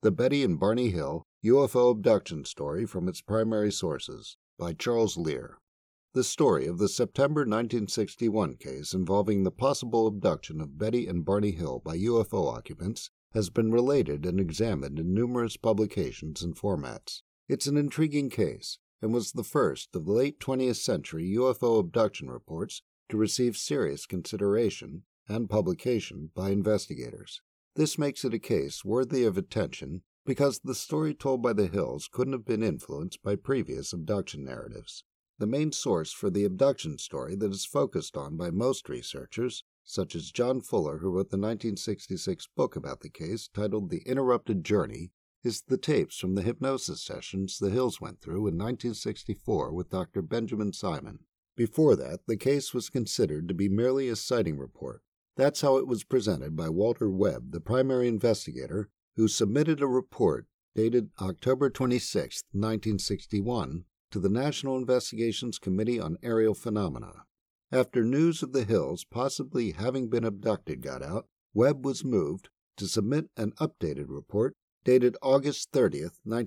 The Betty and Barney Hill UFO Abduction Story from Its Primary Sources by Charles Lear. The story of the September 1961 case involving the possible abduction of Betty and Barney Hill by UFO occupants has been related and examined in numerous publications and formats. It's an intriguing case and was the first of the late 20th century UFO abduction reports to receive serious consideration and publication by investigators. This makes it a case worthy of attention because the story told by the Hills couldn't have been influenced by previous abduction narratives. The main source for the abduction story that is focused on by most researchers, such as John Fuller, who wrote the 1966 book about the case titled The Interrupted Journey, is the tapes from the hypnosis sessions the Hills went through in 1964 with Dr. Benjamin Simon. Before that, the case was considered to be merely a sighting report. That's how it was presented by Walter Webb, the primary investigator, who submitted a report dated October 26, 1961, to the National Investigations Committee on Aerial Phenomena. After news of the Hills possibly having been abducted got out, Webb was moved to submit an updated report dated August 30,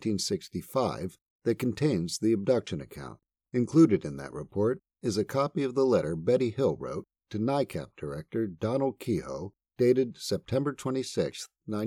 1965, that contains the abduction account. Included in that report is a copy of the letter Betty Hill wrote to NICAP Director Donald Kehoe, dated September 26,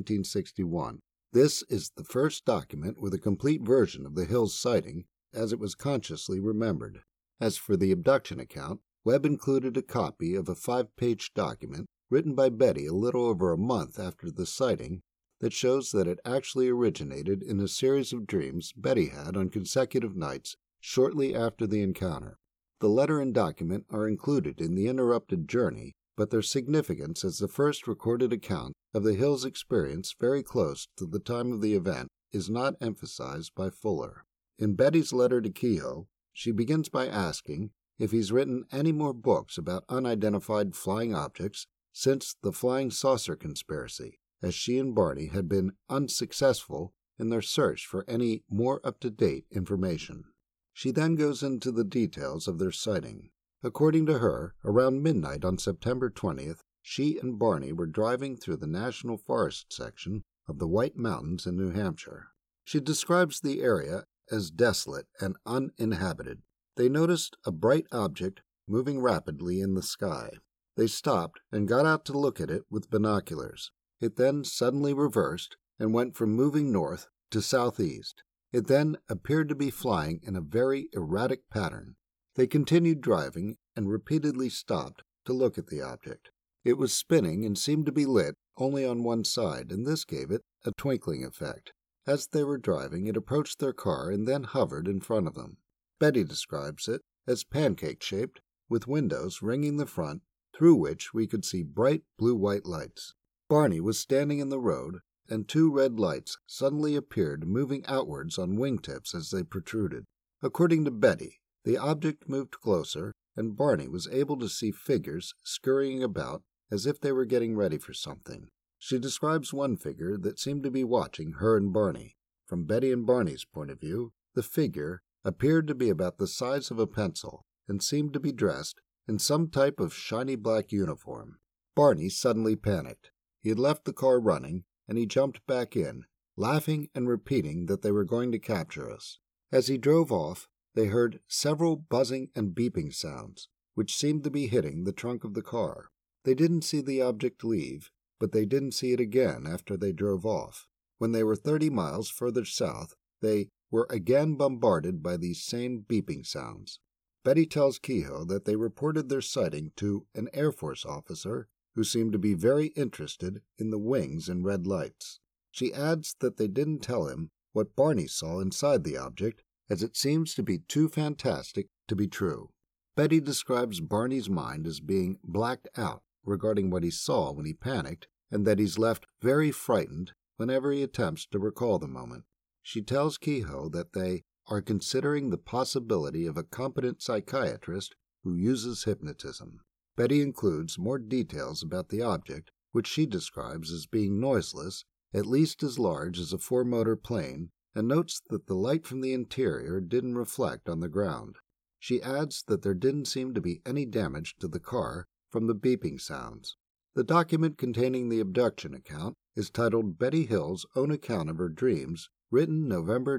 1961. This is the first document with a complete version of the Hills sighting as it was consciously remembered. As for the abduction account, Webb included a copy of a 5-page document written by Betty a little over a month after the sighting that shows that it actually originated in a series of dreams Betty had on consecutive nights shortly after the encounter. The letter and document are included in The Interrupted Journey, but their significance as the first recorded account of the Hills' experience very close to the time of the event is not emphasized by Fuller. In Betty's letter to Kehoe, she begins by asking if he's written any more books about unidentified flying objects since the flying saucer conspiracy, as she and Barney had been unsuccessful in their search for any more up-to-date information. She then goes into the details of their sighting. According to her, around midnight on September 20th, she and Barney were driving through the National Forest section of the White Mountains in New Hampshire. She describes the area as desolate and uninhabited. They noticed a bright object moving rapidly in the sky. They stopped and got out to look at it with binoculars. It then suddenly reversed and went from moving north to southeast. It then appeared to be flying in a very erratic pattern. They continued driving and repeatedly stopped to look at the object. It was spinning and seemed to be lit only on one side, and this gave it a twinkling effect. As they were driving, it approached their car and then hovered in front of them. Betty describes it as pancake-shaped, with windows ringing the front, through which we could see bright blue-white lights. Barney was standing in the road, and 2 red lights suddenly appeared moving outwards on wingtips as they protruded. According to Betty, the object moved closer, and Barney was able to see figures scurrying about as if they were getting ready for something. She describes one figure that seemed to be watching her and Barney. From Betty and Barney's point of view, the figure appeared to be about the size of a pencil and seemed to be dressed in some type of shiny black uniform. Barney suddenly panicked. He had left the car running, and he jumped back in, laughing and repeating that they were going to capture us. As he drove off, they heard several buzzing and beeping sounds, which seemed to be hitting the trunk of the car. They didn't see the object leave, but they didn't see it again after they drove off. When they were 30 miles further south, they were again bombarded by these same beeping sounds. Betty tells Kehoe that they reported their sighting to an Air Force officer who seemed to be very interested in the wings and red lights. She adds that they didn't tell him what Barney saw inside the object, as it seems to be too fantastic to be true. Betty describes Barney's mind as being blacked out regarding what he saw when he panicked, and that he's left very frightened whenever he attempts to recall the moment. She tells Kehoe that they are considering the possibility of a competent psychiatrist who uses hypnotism. Betty includes more details about the object, which she describes as being noiseless, at least as large as a 4-motor plane, and notes that the light from the interior didn't reflect on the ground. She adds that there didn't seem to be any damage to the car from the beeping sounds. The document containing the abduction account is titled Betty Hill's Own Account of Her Dreams, written November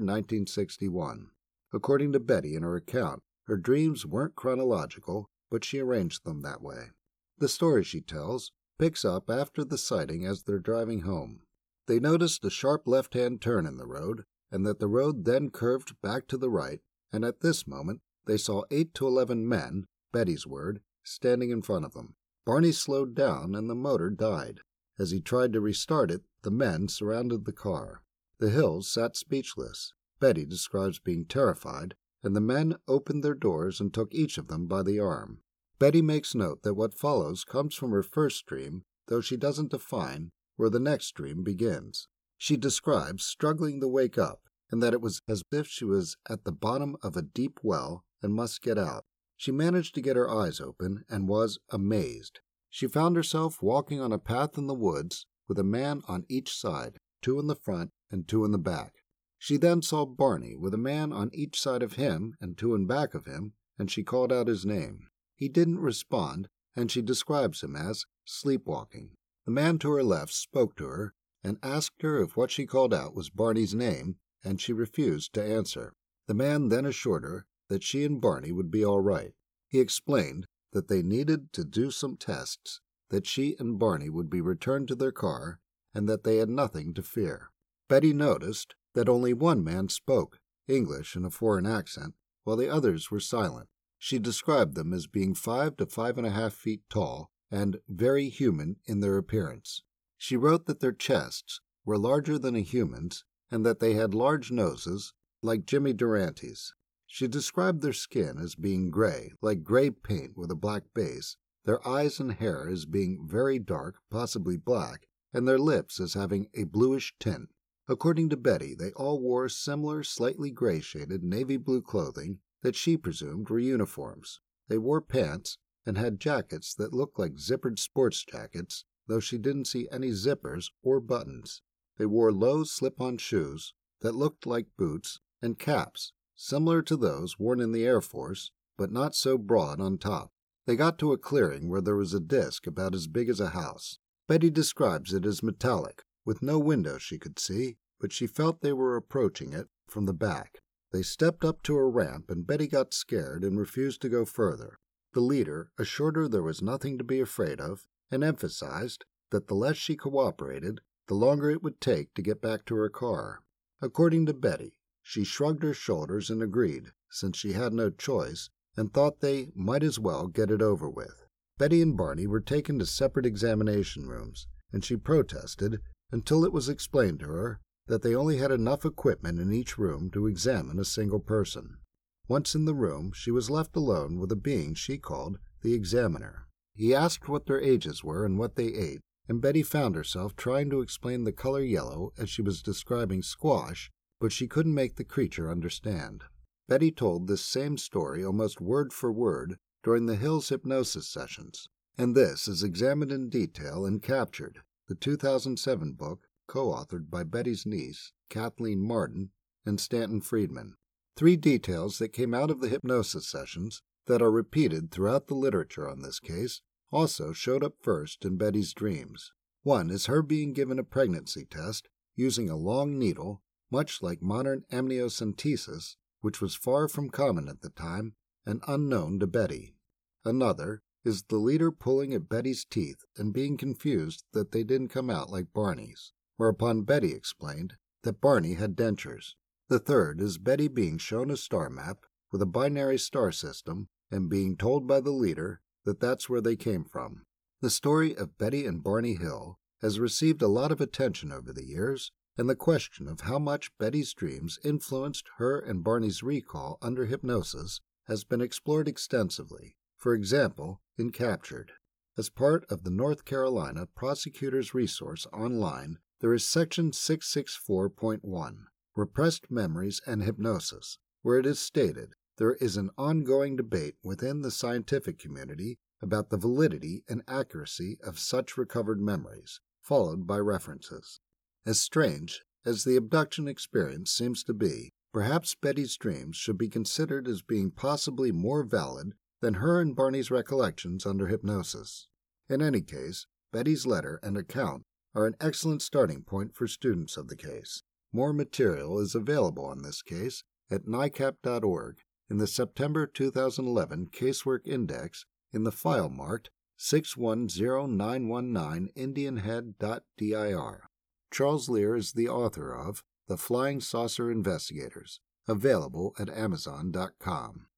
1961. According to Betty in her account, her dreams weren't chronological, but she arranged them that way. The story she tells picks up after the sighting as they're driving home. They noticed a sharp left-hand turn in the road, and that the road then curved back to the right, and at this moment they saw 8 to 11 men, Betty's word, standing in front of them. Barney slowed down and the motor died. As he tried to restart it, the men surrounded the car. The Hills sat speechless. Betty describes being terrified, and the men opened their doors and took each of them by the arm. Betty makes note that what follows comes from her first dream, though she doesn't define where the next dream begins. She describes struggling to wake up, and that it was as if she was at the bottom of a deep well and must get out. She managed to get her eyes open and was amazed. She found herself walking on a path in the woods with a man on each side, 2 in the front and 2 in the back. She then saw Barney with a man on each side of him and 2 in back of him, and she called out his name. He didn't respond, and she describes him as sleepwalking. The man to her left spoke to her and asked her if what she called out was Barney's name, and she refused to answer. The man then assured her that she and Barney would be all right. He explained that they needed to do some tests, that she and Barney would be returned to their car, and that they had nothing to fear. Betty noticed that only one man spoke, English in a foreign accent, while the others were silent. She described them as being 5 to 5.5 feet tall and very human in their appearance. She wrote that their chests were larger than a human's and that they had large noses like Jimmy Durante's. She described their skin as being gray, like gray paint with a black base, their eyes and hair as being very dark, possibly black, and their lips as having a bluish tint. According to Betty, they all wore similar, slightly gray-shaded navy blue clothing that she presumed were uniforms. They wore pants and had jackets that looked like zippered sports jackets, though she didn't see any zippers or buttons. They wore low slip-on shoes that looked like boots and caps, similar to those worn in the Air Force, but not so broad on top. They got to a clearing where there was a disc about as big as a house. Betty describes it as metallic, with no windows she could see, but she felt they were approaching it from the back. They stepped up to a ramp, and Betty got scared and refused to go further. The leader assured her there was nothing to be afraid of, and emphasized that the less she cooperated, the longer it would take to get back to her car. According to Betty, she shrugged her shoulders and agreed, since she had no choice, and thought they might as well get it over with. Betty and Barney were taken to separate examination rooms, and she protested until it was explained to her that they only had enough equipment in each room to examine a single person. Once in the room, she was left alone with a being she called the examiner. He asked what their ages were and what they ate, and Betty found herself trying to explain the color yellow as she was describing squash, but she couldn't make the creature understand. Betty told this same story almost word for word during the Hills hypnosis sessions, and this is examined in detail in Captured, the 2007 book co-authored by Betty's niece, Kathleen Martin, and Stanton Friedman. 3 details that came out of the hypnosis sessions that are repeated throughout the literature on this case also showed up first in Betty's dreams. One is her being given a pregnancy test using a long needle, much like modern amniocentesis, which was far from common at the time and unknown to Betty. Another is the leader pulling at Betty's teeth and being confused that they didn't come out like Barney's, whereupon Betty explained that Barney had dentures. The third is Betty being shown a star map with a binary star system and being told by the leader that that's where they came from. The story of Betty and Barney Hill has received a lot of attention over the years, and the question of how much Betty's dreams influenced her and Barney's recall under hypnosis has been explored extensively, for example, in Captured. As part of the North Carolina Prosecutor's Resource online, there is Section 664.1, Repressed Memories and Hypnosis, where it is stated there is an ongoing debate within the scientific community about the validity and accuracy of such recovered memories, followed by references. As strange as the abduction experience seems to be, perhaps Betty's dreams should be considered as being possibly more valid than her and Barney's recollections under hypnosis. In any case, Betty's letter, and account are an excellent starting point for students of the case. More material is available on this case at NICAP.org in the September 2011 Casework Index in the file marked 610919 indianhead.dir. Charles Lear is the author of The Flying Saucer Investigators, available at Amazon.com.